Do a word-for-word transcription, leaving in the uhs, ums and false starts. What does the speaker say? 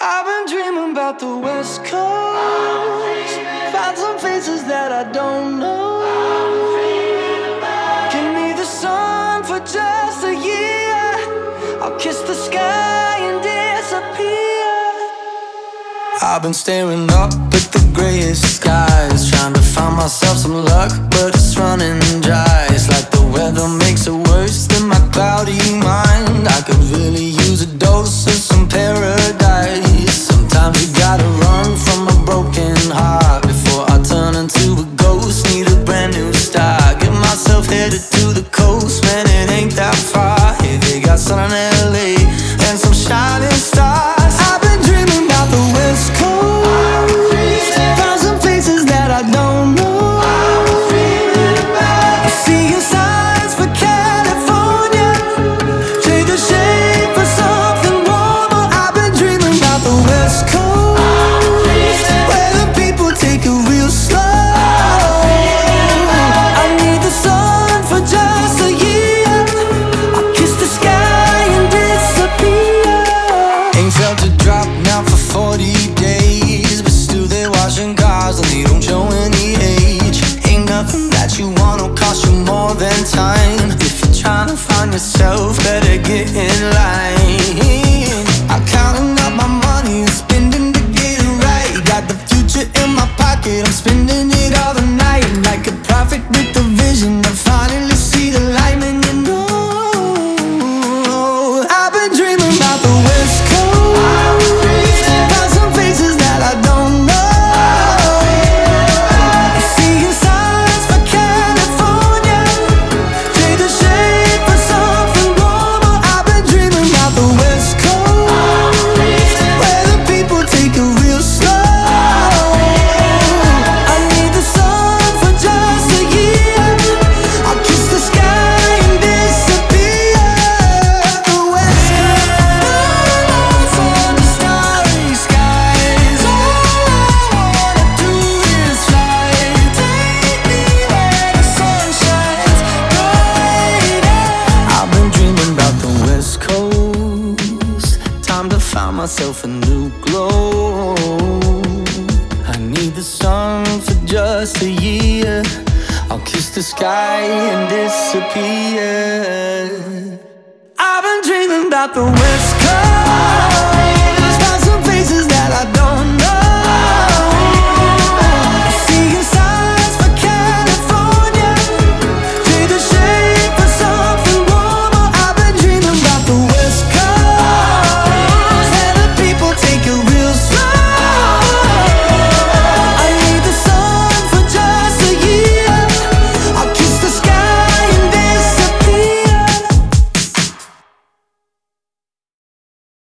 I've been dreaming about the West Coast. Find some faces that I don't know. Give me the sun for just a year. I'll kiss the sky and disappear. I've been staring up at the grayest skies, trying to find myself some luck, but it's running dry. It's like the weather makes it worse than my cloudy mind. I could really use a dose of some paradise. Sometimes you gotta run from a broken heart before I turn into a ghost. Need a brand new start. Get myself headed to the coast, man, it ain't that far. Yeah, they got sun in L A and some shining stars. I've been dreaming about the West Coast. Found some faces that I don't know. Seeing signs for California, trade the shade for something warmer. I've been dreaming about the West Coast, where the people take it real slow. I need the sun for just a year. I'll kiss the sky and disappear. Ain't felt a drop now for forty days, but still they washing cars and they don't show any age. Ain't nothing that you want will cost you more than time. If you're trying to find yourself, better get in line. I'm counting up my money and spending to get it right. Got the future in my pocket, I'm spending it all the night. Like a prophet with a vision, I finally see the light, man, you know. I've been dreaming about the West Coast. Found some faces that I don't know. Seeing signs for California, trade the shade for something warmer. I've been dreaming about the West Coast, where the people take it real slow. I need the sun for just a year. I'll kiss the sky and disappear. The West Coast, on the starry skies. All I wanna do is fly. Take me where the sun shines brighter. I've been dreaming about the West Coast. Time to find myself a new glow. I need the sun for just a year. I'll kiss the sky and disappear. I've been dreaming about the West Coast.